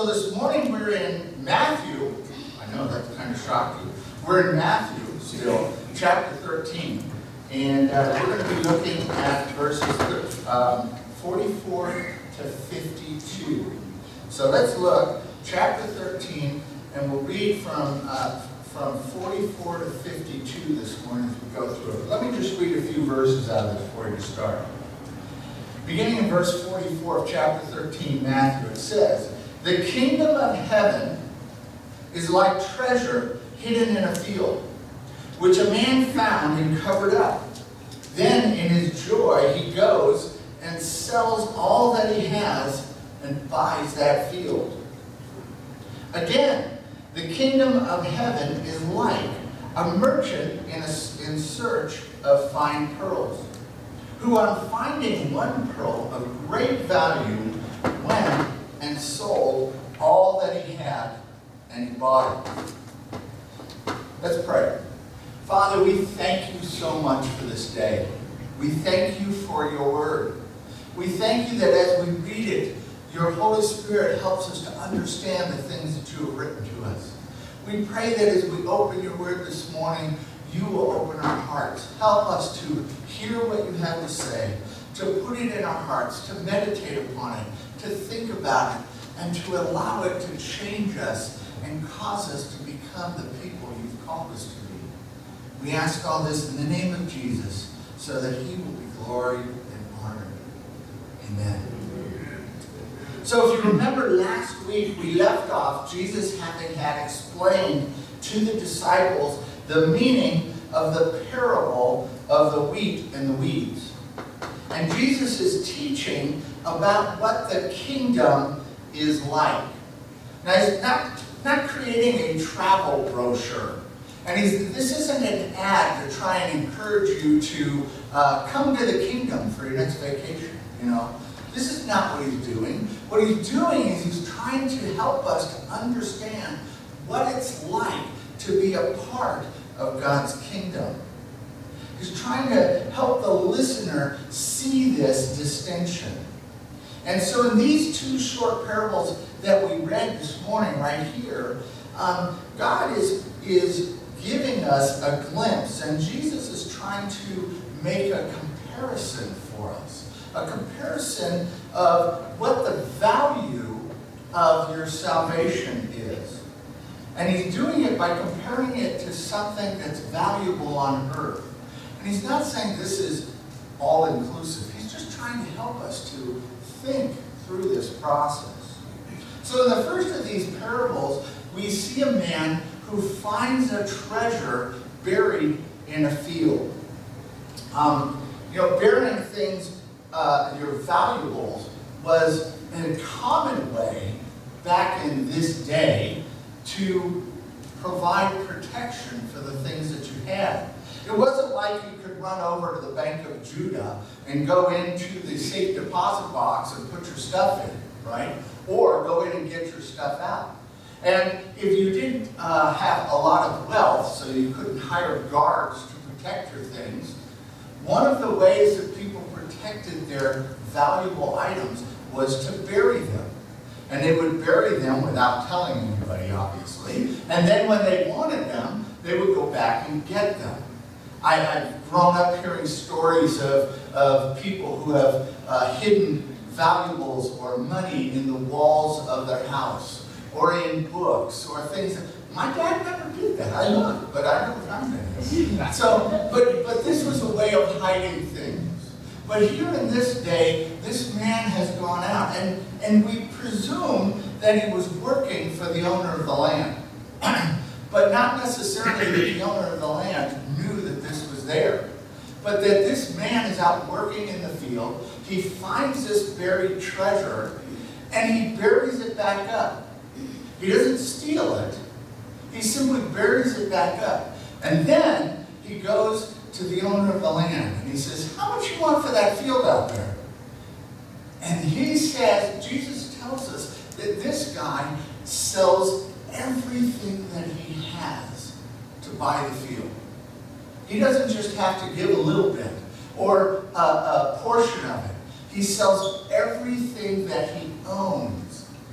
So this morning we're in Matthew. I know that's kind of shocking. We're in Matthew still, chapter 13. And we're going to be looking at verses 44 to 52. So let's look, chapter 13, and we'll read from 44 to 52 this morning as we go through it. Let me just read a few verses out of it before you start. Beginning in verse 44 of chapter 13, Matthew, it says, "The kingdom of heaven is like treasure hidden in a field, which a man found and covered up. Then in his joy he goes and sells all that he has and buys that field. Again, the kingdom of heaven is like a merchant in search of fine pearls, who on finding one pearl of great value went and sold all that he had and he bought it." Let's pray. Father, we thank you so much for this day. We thank you for your word. We thank you that as we read it, your Holy Spirit helps us to understand the things that you have written to us. We pray that as we open your word this morning, you will open our hearts. Help us to hear what you have to say, to put it in our hearts, to meditate upon it, to think about it, and to allow it to change us and cause us to become the people you've called us to be. We ask all this in the name of Jesus, so that he will be glorified and honored. Amen. So if you remember last week, we left off Jesus having had explained to the disciples the meaning of the parable of the wheat and the weeds. And Jesus is teaching about what the kingdom is like. Now, he's not creating a travel brochure. And this isn't an ad to try and encourage you to come to the kingdom for your next vacation. This is not what he's doing. What he's doing is he's trying to help us to understand what it's like to be a part of God's kingdom. He's trying to help the listener see this distinction. And so in these two short parables that we read this morning right here, God is giving us a glimpse, and Jesus is trying to make a comparison for us. A comparison of what the value of your salvation is. And he's doing it by comparing it to something that's valuable on earth. And he's not saying this is all-inclusive. He's just trying to help us to think through this process. So in the first of these parables, we see a man who finds a treasure buried in a field. Burying things, your valuables, was a common way back in this day to provide protection for the things that you had. It wasn't like you could run over to the Bank of Judah and go into the safe deposit box and put your stuff in, right? Or go in and get your stuff out. And if you didn't have a lot of wealth, so you couldn't hire guards to protect your things, one of the ways that people protected their valuable items was to bury them. And they would bury them without telling anybody, obviously. And then when they wanted them, they would go back and get them. I've grown up hearing stories of people who have hidden valuables or money in the walls of their house, or in books, or things. My dad never did that. I looked, but I never found anything. But this was a way of hiding things. But here in this day, this man has gone out, and we presume that he was working for the owner of the land. But not necessarily that the owner of the land knew that this was there. But that this man is out working in the field, he finds this buried treasure, and he buries it back up. He doesn't steal it. He simply buries it back up. And then he goes to the owner of the land, and he says, "How much you want for that field out there?" And he says, Jesus tells us that this guy sells everything that he has to buy the field. He doesn't just have to give a little bit or a portion of it. He sells everything that he owns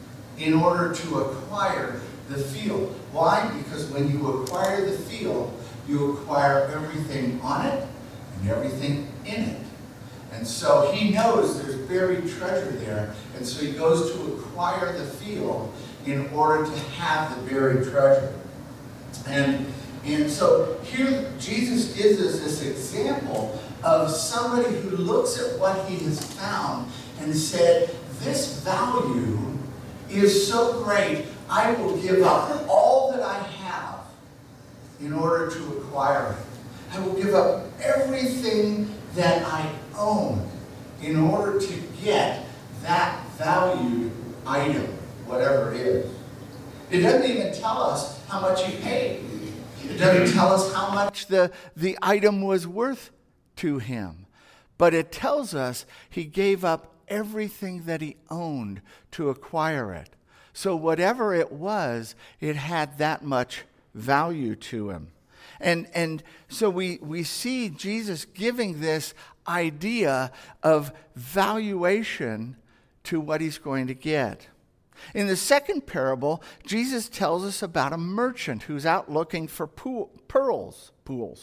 in order to acquire the field. Why? Because when you acquire the field, you acquire everything on it and everything in it. And so he knows there's buried treasure there, and so he goes to acquire the field in order to have the buried treasure. And so here Jesus gives us this example of somebody who looks at what he has found and said, this value is so great, I will give up all that I have in order to acquire it. I will give up everything that I own in order to get that valued item, whatever it is. It doesn't even tell us how much he paid. It doesn't tell us how much the item was worth to him. But it tells us he gave up everything that he owned to acquire it. So whatever it was, it had that much value to him. And so we see Jesus giving this idea of valuation to what he's going to get. In the second parable, Jesus tells us about a merchant who's out looking for pearls.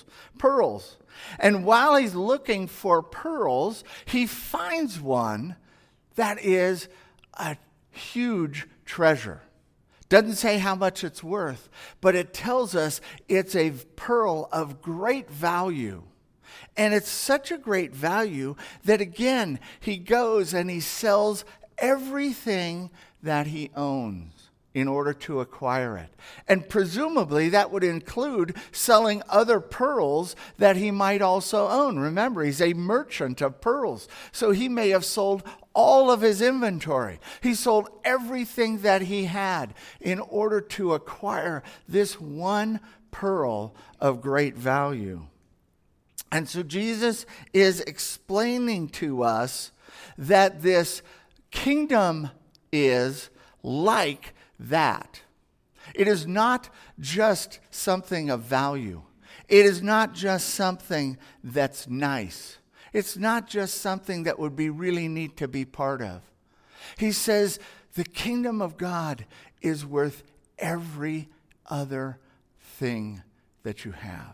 And while he's looking for pearls, he finds one that is a huge treasure. Doesn't say how much it's worth, but it tells us it's a pearl of great value. And it's such a great value that, again, he goes and he sells everything that he owns in order to acquire it. And presumably that would include selling other pearls that he might also own. Remember, he's a merchant of pearls. So he may have sold all of his inventory. He sold everything that he had in order to acquire this one pearl of great value. And so Jesus is explaining to us that this kingdom is like that. It is not just something of value. It is not just something that's nice. It's not just something that would be really neat to be part of. He says the kingdom of God is worth every other thing that you have.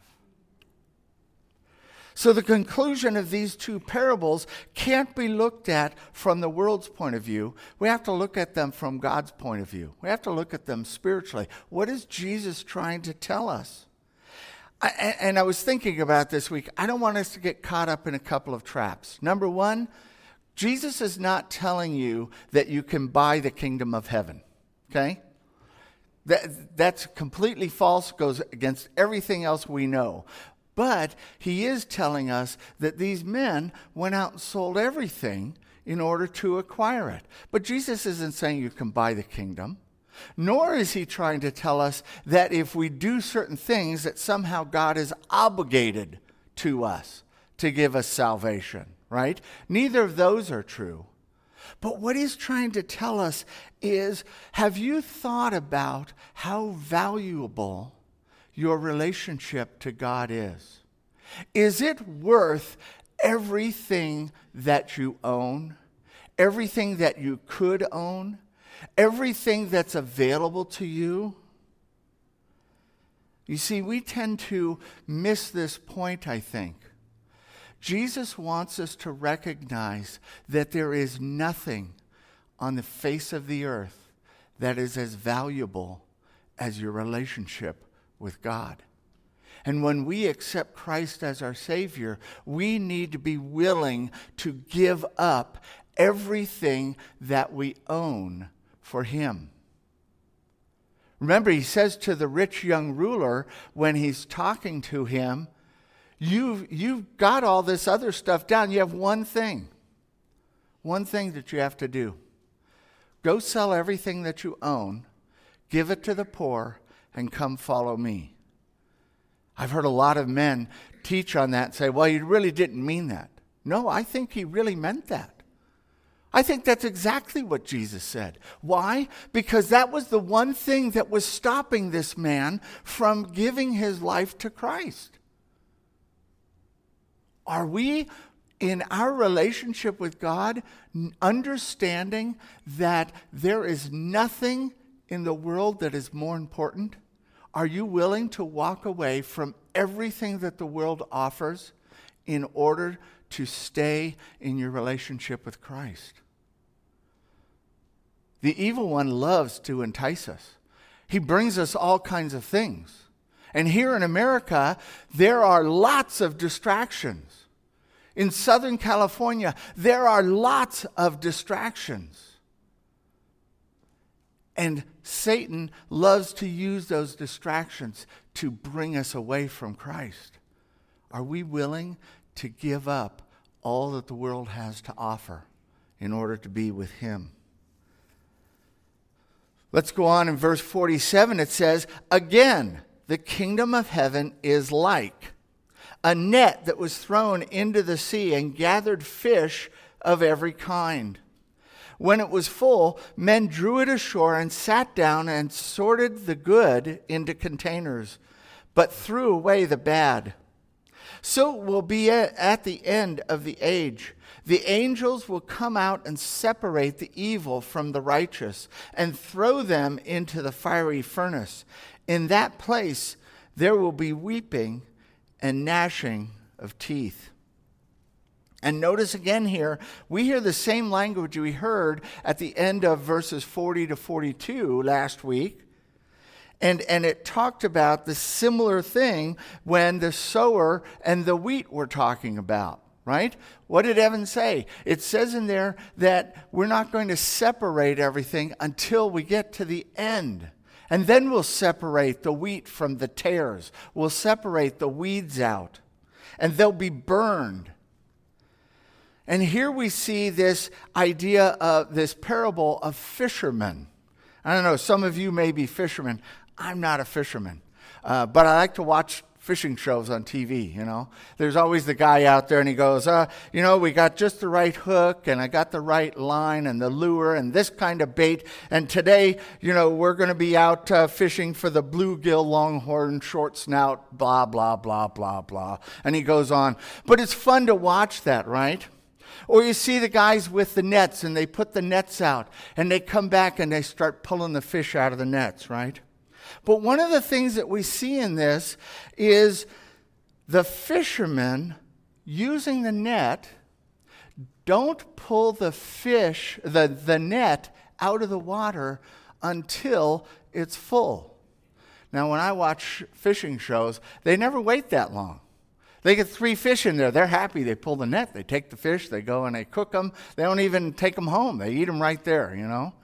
So the conclusion of these two parables can't be looked at from the world's point of view. We have to look at them from God's point of view. We have to look at them spiritually. What is Jesus trying to tell us? And I was thinking about this week. I don't want us to get caught up in a couple of traps. Number one, Jesus is not telling you that you can buy the kingdom of heaven. Okay? That's completely false, goes against everything else we know. But he is telling us that these men went out and sold everything in order to acquire it. But Jesus isn't saying you can buy the kingdom. Nor is he trying to tell us that if we do certain things that somehow God is obligated to us to give us salvation, right? Neither of those are true. But what he's trying to tell us is, have you thought about how valuable your relationship to God is? Is it worth everything that you own? Everything that you could own? Everything that's available to you? You see, we tend to miss this point, I think. Jesus wants us to recognize that there is nothing on the face of the earth that is as valuable as your relationship with God. And when we accept Christ as our Savior, we need to be willing to give up everything that we own for Him. Remember, he says to the rich young ruler when he's talking to him, you've got all this other stuff down. You have one thing that you have to do. Go sell everything that you own, give it to the poor, and come follow me. I've heard a lot of men teach on that and say, well, you really didn't mean that. No, I think he really meant that. I think that's exactly what Jesus said. Why? Because that was the one thing that was stopping this man from giving his life to Christ. Are we in our relationship with God, understanding that there is nothing in the world that is more important? Are you willing to walk away from everything that the world offers in order to stay in your relationship with Christ? The evil one loves to entice us. He brings us all kinds of things. And here in America, there are lots of distractions. In Southern California, there are lots of distractions. And Satan loves to use those distractions to bring us away from Christ. Are we willing to give up all that the world has to offer in order to be with him? Let's go on in verse 47. It says, "Again, the kingdom of heaven is like a net that was thrown into the sea and gathered fish of every kind. When it was full, men drew it ashore and sat down and sorted the good into containers, but threw away the bad. So it will be at the end of the age. The angels will come out and separate the evil from the righteous and throw them into the fiery furnace. In that place there will be weeping and gnashing of teeth." And notice again here, we hear the same language we heard at the end of verses 40 to 42 last week. And it talked about the similar thing when the sower and the wheat were talking about, right? What did Evan say? It says in there that we're not going to separate everything until we get to the end. And then we'll separate the wheat from the tares. We'll separate the weeds out. And they'll be burned. And here we see this idea of this parable of fishermen. I don't know, some of you may be fishermen. I'm not a fisherman. But I like to watch fishing shows on TV, you know. There's always the guy out there and he goes, we got just the right hook and I got the right line and the lure and this kind of bait. And today, we're going to be out fishing for the bluegill, longhorn, short snout, blah, blah, blah, blah, blah. And he goes on. But it's fun to watch that, right? Or you see the guys with the nets and they put the nets out and they come back and they start pulling the fish out of the nets, right? But one of the things that we see in this is the fishermen using the net don't pull the fish, the net out of the water until it's full. Now, when I watch fishing shows, they never wait that long. They get 3 fish in there. They're happy. They pull the net. They take the fish. They go and they cook them. They don't even take them home. They eat them right there,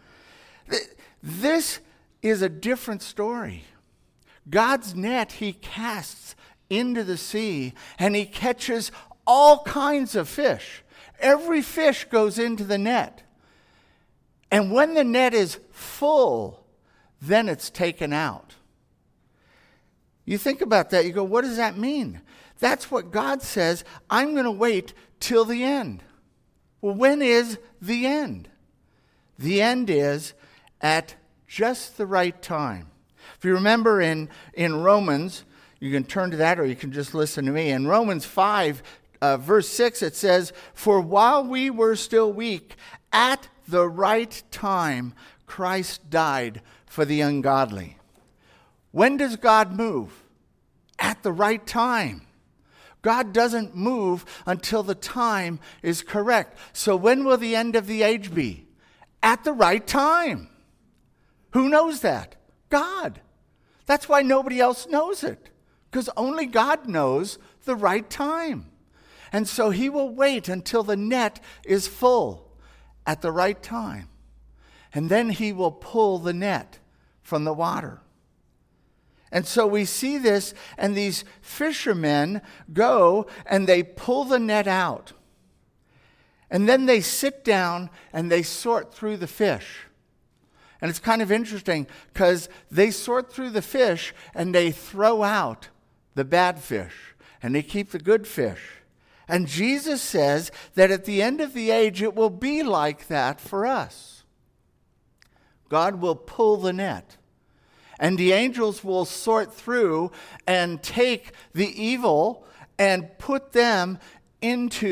This is a different story. God's net he casts into the sea and he catches all kinds of fish. Every fish goes into the net. And when the net is full, then it's taken out. You think about that, you go, what does that mean? That's what God says, I'm going to wait till the end. Well, when is the end? The end is at just the right time. If you remember in Romans, you can turn to that or you can just listen to me. In Romans 5, verse 6, it says, "For while we were still weak, at the right time, Christ died for the ungodly." When does God move? At the right time. God doesn't move until the time is correct. So when will the end of the age be? At the right time. Who knows that? God. That's why nobody else knows it. Because only God knows the right time. And so he will wait until the net is full at the right time. And then he will pull the net from the water. And so we see this, and these fishermen go and they pull the net out. And then they sit down and they sort through the fish. And it's kind of interesting because they sort through the fish and they throw out the bad fish and they keep the good fish. And Jesus says that at the end of the age it will be like that for us. God will pull the net. And the angels will sort through and take the evil and put them into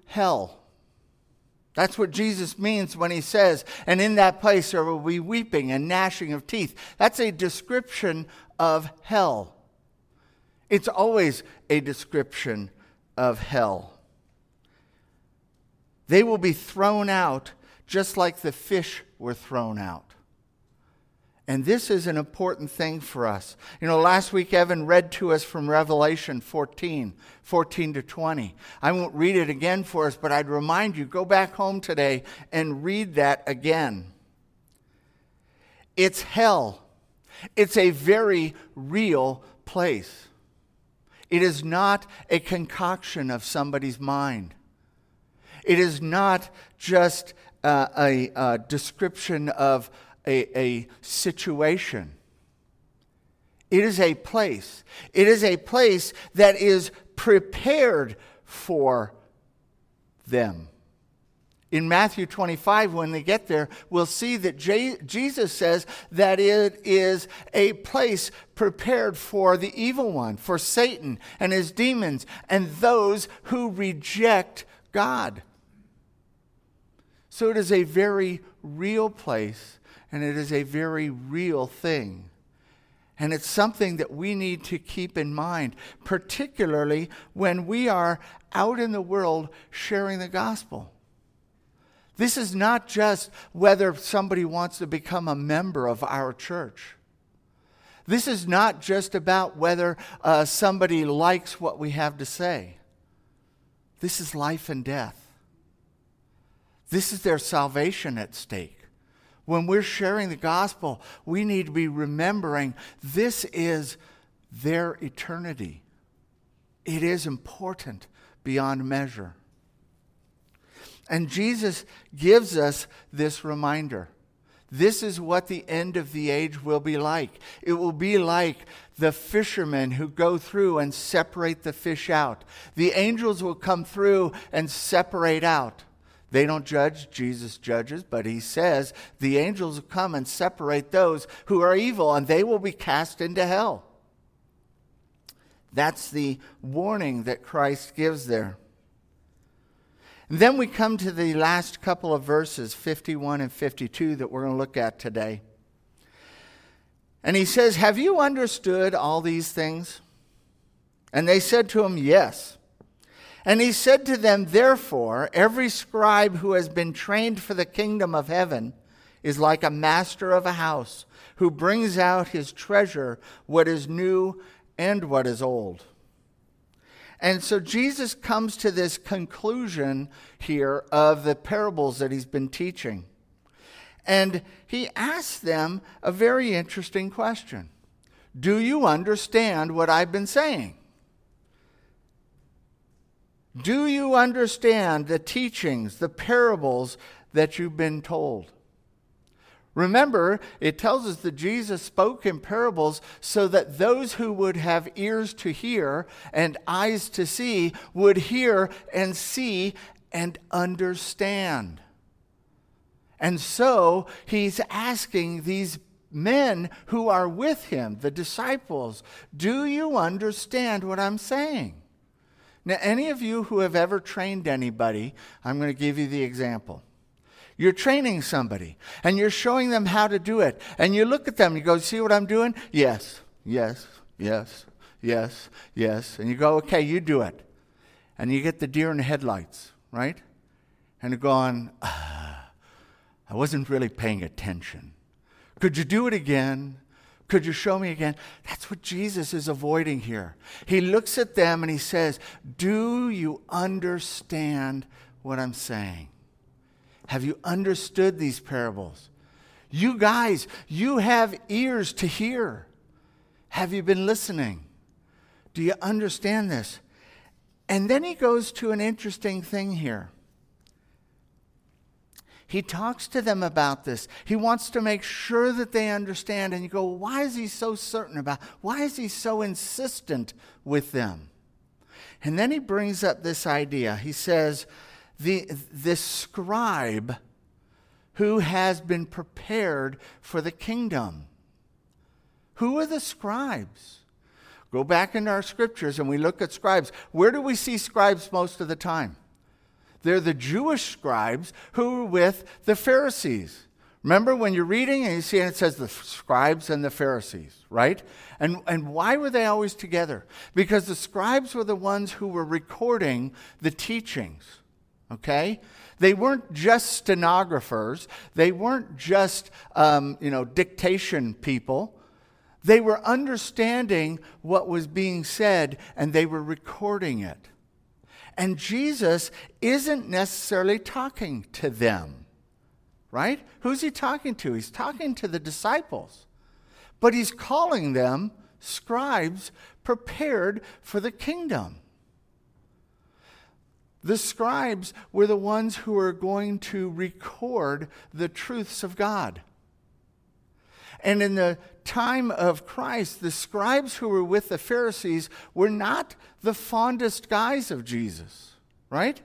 hell. That's what Jesus means when he says, and in that place there will be weeping and gnashing of teeth. That's a description of hell. It's always a description of hell. They will be thrown out just like the fish were thrown out. And this is an important thing for us. Last week Evan read to us from Revelation 14 to 20. I won't read it again for us, but I'd remind you, go back home today and read that again. It's hell. It's a very real place. It is not a concoction of somebody's mind. It is not just a description of a situation. It is a place. It is a place that is prepared for them. In Matthew 25, when they get there, we'll see that Jesus says that it is a place prepared for the evil one, for Satan and his demons, and those who reject God. So it is a very real place, and it is a very real thing. And it's something that we need to keep in mind, particularly when we are out in the world sharing the gospel. This is not just whether somebody wants to become a member of our church. This is not just about whether somebody likes what we have to say. This is life and death. This is their salvation at stake. When we're sharing the gospel, we need to be remembering this is their eternity. It is important beyond measure. And Jesus gives us this reminder. This is what the end of the age will be like. It will be like the fishermen who go through and separate the fish out. The angels will come through and separate out. They don't judge, Jesus judges, but he says the angels will come and separate those who are evil, and they will be cast into hell. That's the warning that Christ gives there. And then we come to the last couple of verses, 51 and 52, that we're going to look at today. And he says, "Have you understood all these things?" And they said to him, "Yes." And he said to them, "Therefore, every scribe who has been trained for the kingdom of heaven is like a master of a house who brings out his treasure, what is new and what is old." And so Jesus comes to this conclusion here of the parables that he's been teaching. And he asks them a very interesting question. Do you understand what I've been saying? Do you understand the teachings, the parables that you've been told? Remember, it tells us that Jesus spoke in parables so that those who would have ears to hear and eyes to see would hear and see and understand. And so he's asking these men who are with him, the disciples, do you understand what I'm saying? Now, any of you who have ever trained anybody, I'm going to give you the example. You're training somebody, and you're showing them how to do it. And you look at them, and you go, "See what I'm doing?" Yes, yes, yes, yes, yes. And you go, "Okay, you do it." And you get the deer in the headlights, right? And you're going, I wasn't really paying attention. Could you do it again? Could you show me again? That's what Jesus is avoiding here. He looks at them and he says, do you understand what I'm saying? Have you understood these parables? You guys, you have ears to hear. Have you been listening? Do you understand this? And then he goes to an interesting thing here. He talks to them about this. He wants to make sure that they understand. And you go, why is he so certain about it? Why is he so insistent with them? And then he brings up this idea. He says, this scribe who has been prepared for the kingdom. Who are the scribes? Go back into our scriptures and we look at scribes. Where do we see scribes most of the time? They're the Jewish scribes who were with the Pharisees. Remember when you're reading and you see it says the scribes and the Pharisees, right? And why were they always together? Because the scribes were the ones who were recording the teachings, okay? They weren't just stenographers. They weren't just, dictation people. They were understanding what was being said, and they were recording it. And Jesus isn't necessarily talking to them, right? Who's he talking to? He's talking to the disciples. But he's calling them scribes prepared for the kingdom. The scribes were the ones who were going to record the truths of God. And in the time of Christ, the scribes who were with the Pharisees were not the fondest guys of Jesus, right?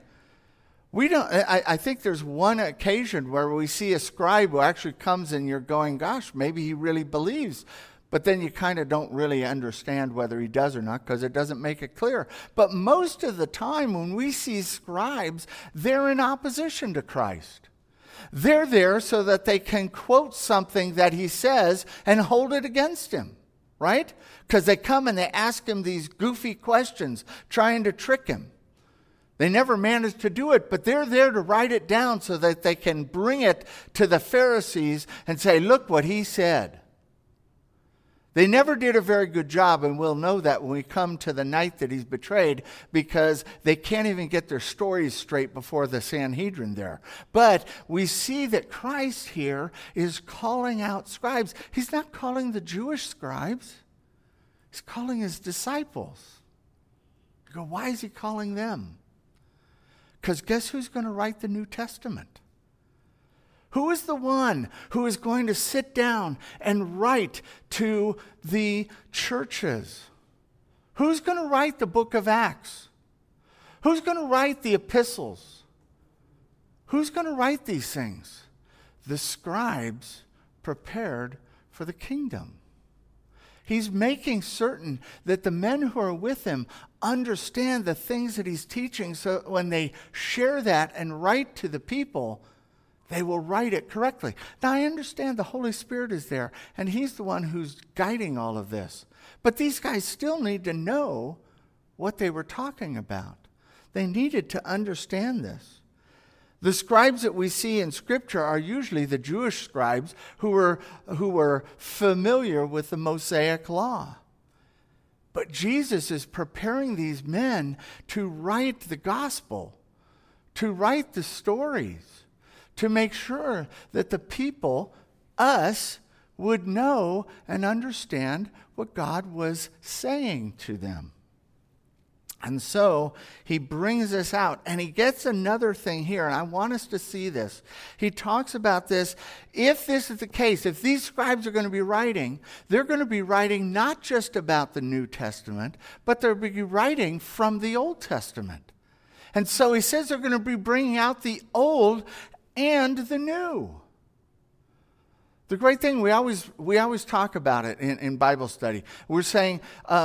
I think there's one occasion where we see a scribe who actually comes and you're going, gosh, maybe he really believes. But then you kind of don't really understand whether he does or not because it doesn't make it clear. But most of the time when we see scribes, they're in opposition to Christ. They're there so that they can quote something that he says and hold it against him, right? Because they come and they ask him these goofy questions, trying to trick him. They never manage to do it, but they're there to write it down so that they can bring it to the Pharisees and say, look what he said. They never did a very good job, and we'll know that when we come to the night that he's betrayed, because they can't even get their stories straight before the Sanhedrin there. But we see that Christ here is calling out scribes. He's not calling the Jewish scribes. He's calling his disciples. You go, why is he calling them? Because guess who's going to write the New Testament? Who is the one who is going to sit down and write to the churches? Who's going to write the book of Acts? Who's going to write the epistles? Who's going to write these things? The scribes prepared for the kingdom. He's making certain that the men who are with him understand the things that he's teaching, so when they share that and write to the people, they will write it correctly. Now, I understand the Holy Spirit is there, and he's the one who's guiding all of this. But these guys still need to know what they were talking about. They needed to understand this. The scribes that we see in Scripture are usually the Jewish scribes who were familiar with the Mosaic law. But Jesus is preparing these men to write the gospel, to write the stories, to make sure that the people, us, would know and understand what God was saying to them. And so he brings this out, and he gets another thing here, and I want us to see this. He talks about this. If this is the case, if these scribes are going to be writing, they're going to be writing not just about the New Testament, but they'll be writing from the Old Testament. And so he says they're going to be bringing out the Old and the New. The great thing, we always talk about it in Bible study. We're saying,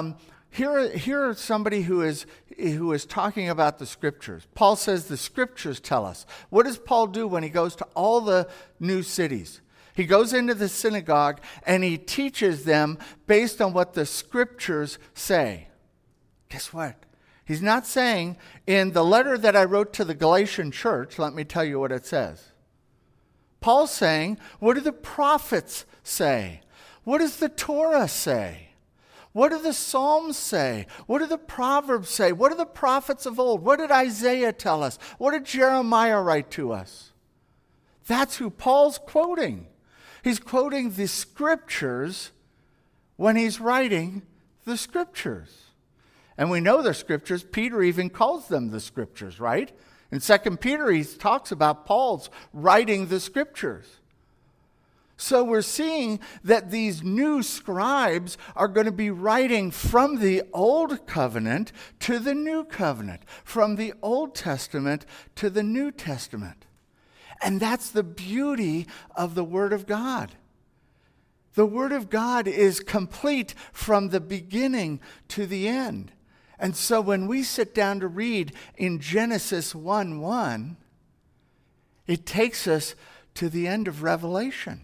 Here is somebody who is talking about the Scriptures. Paul says the Scriptures tell us. What does Paul do when he goes to all the new cities? He goes into the synagogue and he teaches them based on what the Scriptures say. Guess what? He's not saying, in the letter that I wrote to the Galatian church, let me tell you what it says. Paul's saying, what do the prophets say? What does the Torah say? What do the Psalms say? What do the Proverbs say? What do the prophets of old? What did Isaiah tell us? What did Jeremiah write to us? That's who Paul's quoting. He's quoting the Scriptures when he's writing the Scriptures. And we know the Scriptures. Peter even calls them the Scriptures, right? In 2 Peter, he talks about Paul's writing the Scriptures. So we're seeing that these new scribes are going to be writing from the Old Covenant to the New Covenant, from the Old Testament to the New Testament. And that's the beauty of the Word of God. The Word of God is complete from the beginning to the end. And so when we sit down to read in Genesis 1:1, it takes us to the end of Revelation.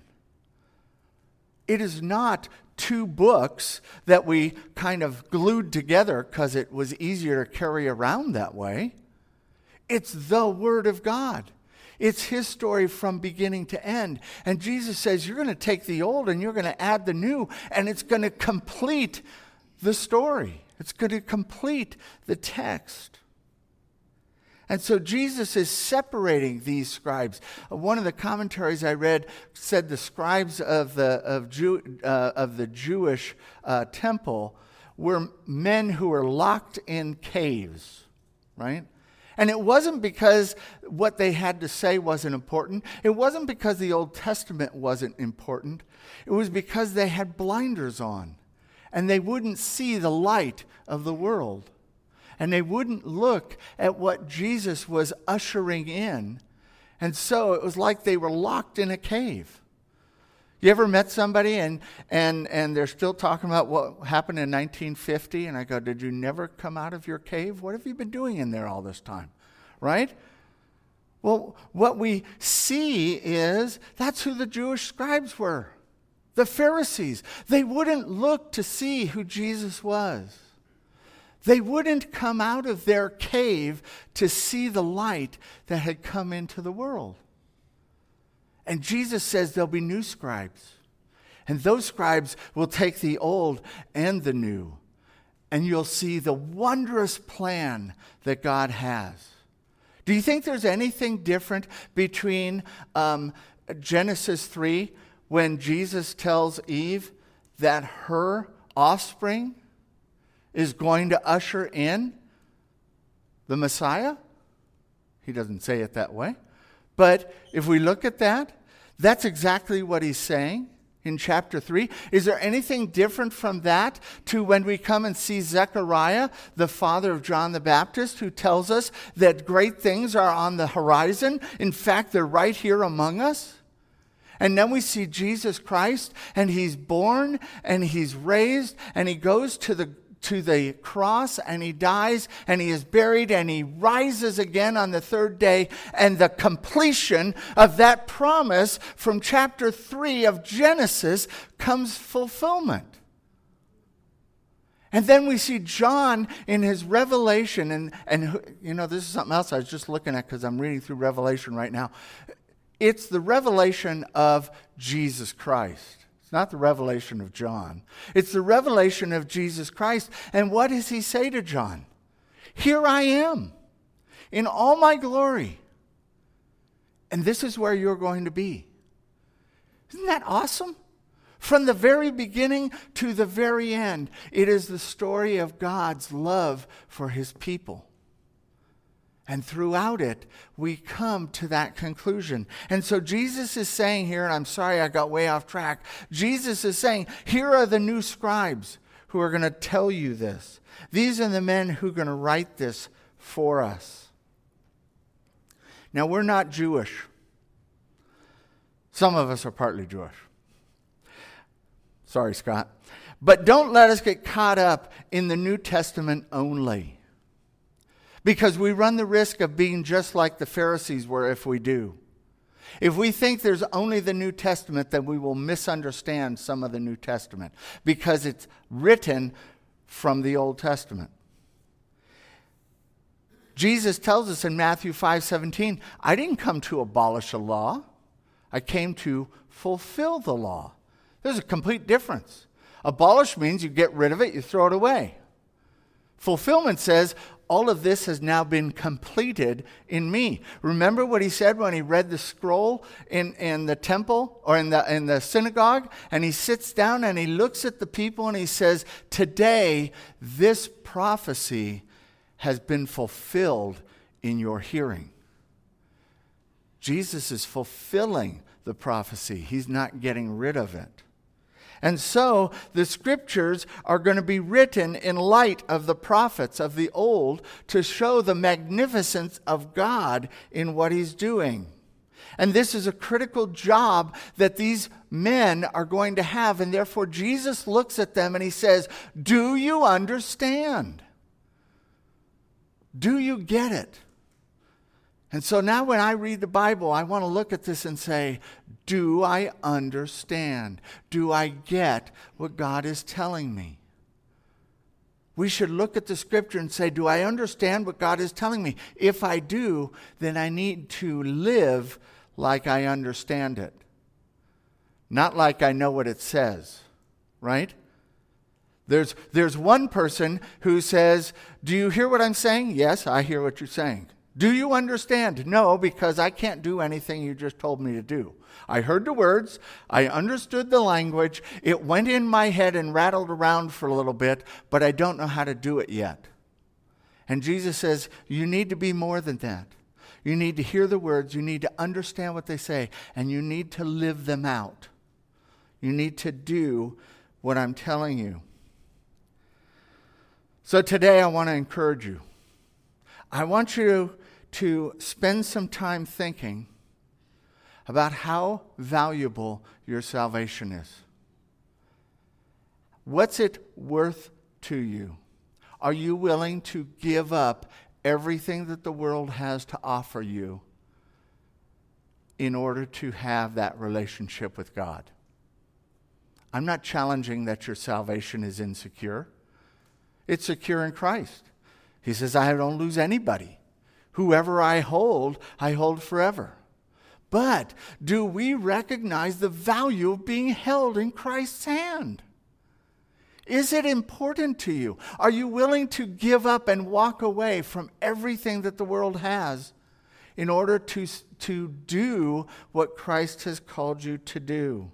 It is not two books that we kind of glued together because it was easier to carry around that way. It's the Word of God. It's His story from beginning to end. And Jesus says, you're going to take the old and you're going to add the new, and it's going to complete the story. It's going to complete the text. And so Jesus is separating these scribes. One of the commentaries I read said the scribes of the Jewish temple were men who were locked in caves, right? And it wasn't because what they had to say wasn't important. It wasn't because the Old Testament wasn't important. It was because they had blinders on, and they wouldn't see the light of the world. And they wouldn't look at what Jesus was ushering in. And so it was like they were locked in a cave. You ever met somebody and they're still talking about what happened in 1950? And I go, did you never come out of your cave? What have you been doing in there all this time? Right? Well, what we see is that's who the Jewish scribes were. The Pharisees. They wouldn't look to see who Jesus was. They wouldn't come out of their cave to see the light that had come into the world. And Jesus says there'll be new scribes. And those scribes will take the old and the new. And you'll see the wondrous plan that God has. Do you think there's anything different between Genesis 3 when Jesus tells Eve that her offspring is going to usher in the Messiah? He doesn't say it that way. But if we look at that, that's exactly what he's saying in chapter 3. Is there anything different from that to when we come and see Zechariah, the father of John the Baptist, who tells us that great things are on the horizon? In fact, they're right here among us. And then we see Jesus Christ, and he's born, and he's raised, and he goes to the cross, and he dies, and he is buried, and he rises again on the third day, and the completion of that promise from chapter 3 of Genesis comes fulfillment. And then we see John in his Revelation, and you know, this is something else I was just looking at because I'm reading through Revelation right now. It's the revelation of Jesus Christ. Not the revelation of John. It's the revelation of Jesus Christ. And what does he say to John? Here I am in all my glory. And this is where you're going to be. Isn't that awesome? From the very beginning to the very end, it is the story of God's love for his people. And throughout it, we come to that conclusion. And so Jesus is saying here, and I'm sorry I got way off track. Jesus is saying, here are the new scribes who are going to tell you this. These are the men who are going to write this for us. Now, we're not Jewish. Some of us are partly Jewish. Sorry, Scott. But don't let us get caught up in the New Testament only. Because we run the risk of being just like the Pharisees were if we do. If we think there's only the New Testament, then we will misunderstand some of the New Testament because it's written from the Old Testament. Jesus tells us in Matthew 5:17, I didn't come to abolish a law. I came to fulfill the law. There's a complete difference. Abolish means you get rid of it, you throw it away. Fulfillment says, all of this has now been completed in me. Remember what he said when he read the scroll in the temple or in the synagogue? And he sits down and he looks at the people and he says, today this prophecy has been fulfilled in your hearing. Jesus is fulfilling the prophecy. He's not getting rid of it. And so the scriptures are going to be written in light of the prophets of the old to show the magnificence of God in what he's doing. And this is a critical job that these men are going to have. And therefore Jesus looks at them and he says, do you understand? Do you get it? And so now when I read the Bible, I want to look at this and say, do I understand? Do I get what God is telling me? We should look at the scripture and say, do I understand what God is telling me? If I do, then I need to live like I understand it. Not like I know what it says, right? There's one person who says, do you hear what I'm saying? Yes, I hear what you're saying. Do you understand? No, because I can't do anything you just told me to do. I heard the words. I understood the language. It went in my head and rattled around for a little bit, but I don't know how to do it yet. And Jesus says, you need to be more than that. You need to hear the words. You need to understand what they say, and you need to live them out. You need to do what I'm telling you. So today I want to encourage you. I want you to spend some time thinking about how valuable your salvation is. What's it worth to you? Are you willing to give up everything that the world has to offer you in order to have that relationship with God? I'm not challenging that your salvation is insecure. It's secure in Christ. He says, I don't lose anybody. Whoever I hold forever. But do we recognize the value of being held in Christ's hand? Is it important to you? Are you willing to give up and walk away from everything that the world has in order to do what Christ has called you to do?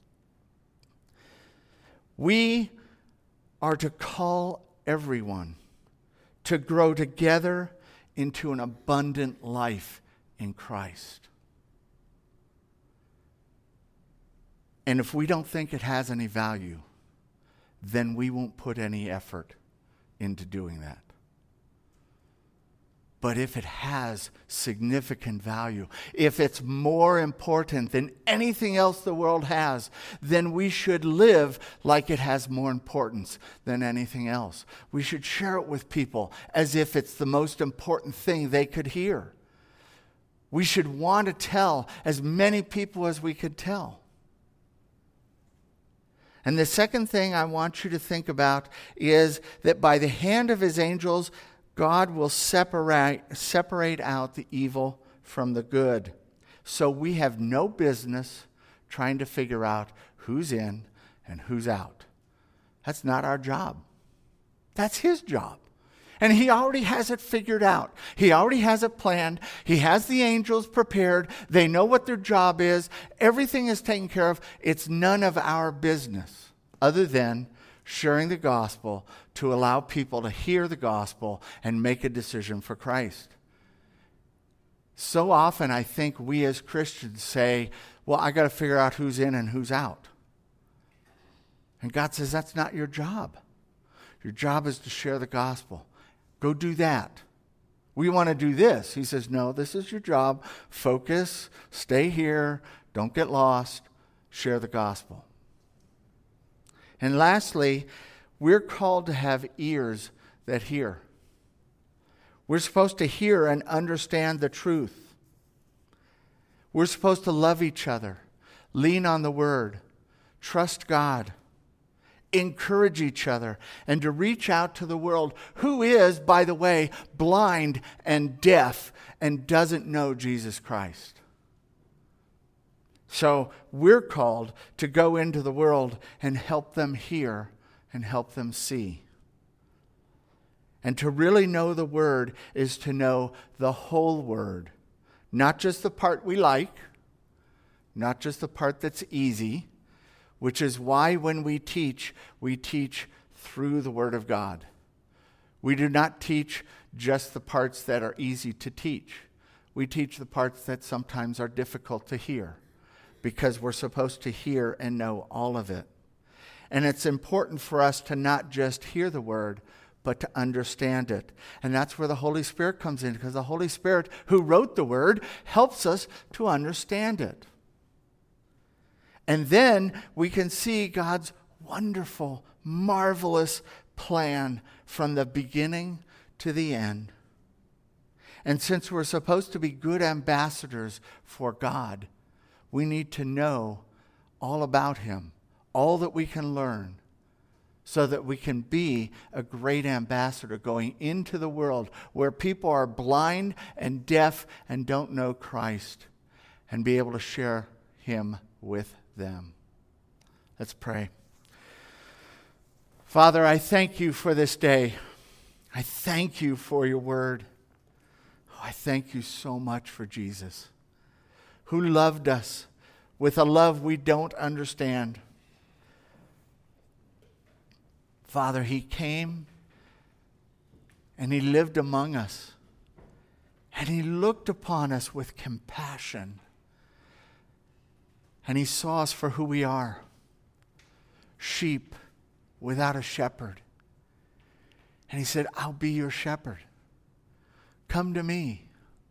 We are to call everyone to grow together into an abundant life in Christ. And if we don't think it has any value, then we won't put any effort into doing that. But if it has significant value, if it's more important than anything else the world has, then we should live like it has more importance than anything else. We should share it with people as if it's the most important thing they could hear. We should want to tell as many people as we could tell. And the second thing I want you to think about is that by the hand of his angels, God will separate out the evil from the good. So we have no business trying to figure out who's in and who's out. That's not our job. That's his job. And he already has it figured out. He already has it planned. He has the angels prepared. They know what their job is. Everything is taken care of. It's none of our business other than sharing the gospel to allow people to hear the gospel and make a decision for Christ. So often I think we as Christians say, well, I got to figure out who's in and who's out. And God says, that's not your job. Your job is to share the gospel. Go do that. We want to do this. He says, no, this is your job. Focus, stay here, don't get lost, share the gospel. And lastly, we're called to have ears that hear. We're supposed to hear and understand the truth. We're supposed to love each other, lean on the word, trust God, encourage each other, and to reach out to the world who is, by the way, blind and deaf and doesn't know Jesus Christ. So we're called to go into the world and help them hear and help them see. And to really know the word is to know the whole word, not just the part we like, not just the part that's easy, which is why when we teach through the Word of God. We do not teach just the parts that are easy to teach. We teach the parts that sometimes are difficult to hear, because we're supposed to hear and know all of it. And it's important for us to not just hear the Word, but to understand it. And that's where the Holy Spirit comes in, because the Holy Spirit who wrote the Word helps us to understand it. And then we can see God's wonderful, marvelous plan from the beginning to the end. And since we're supposed to be good ambassadors for God, we need to know all about him, all that we can learn, so that we can be a great ambassador going into the world where people are blind and deaf and don't know Christ, and be able to share him with them. Let's pray. Father, I thank you for this day. I thank you for your word. Oh, I thank you so much for Jesus, who loved us with a love we don't understand. Father, he came and he lived among us, and he looked upon us with compassion, and he saw us for who we are, sheep without a shepherd. And he said, I'll be your shepherd. Come to me.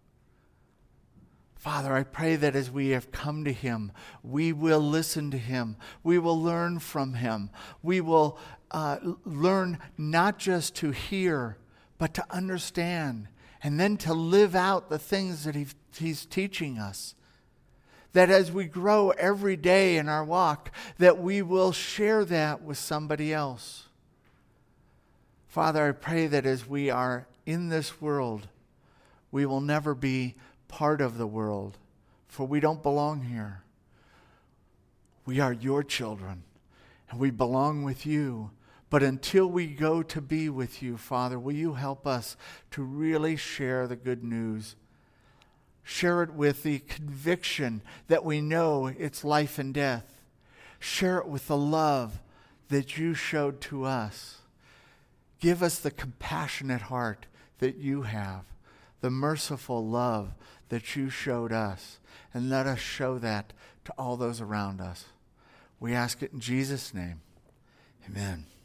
Father, I pray that as we have come to him, we will listen to him. We will learn from him. We will learn not just to hear, but to understand, and then to live out the things that he's teaching us. That as we grow every day in our walk, that we will share that with somebody else. Father, I pray that as we are in this world, we will never be part of the world, for we don't belong here. We are your children, and we belong with you. But until we go to be with you, Father, will you help us to really share the good news? Share it with the conviction that we know it's life and death. Share it with the love that you showed to us. Give us the compassionate heart that you have, the merciful love that you showed us, and let us show that to all those around us. We ask it in Jesus' name. Amen.